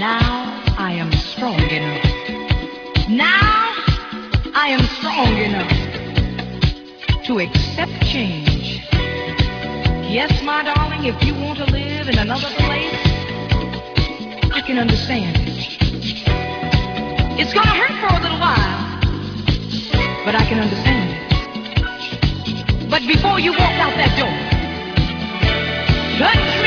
Now I am strong enough. Now I am strong enough to accept change. Yes, my darling, if you want to live in another place, I can understand it. It's gonna hurt for a little while, but I can understand it. But before you walk out that door, touch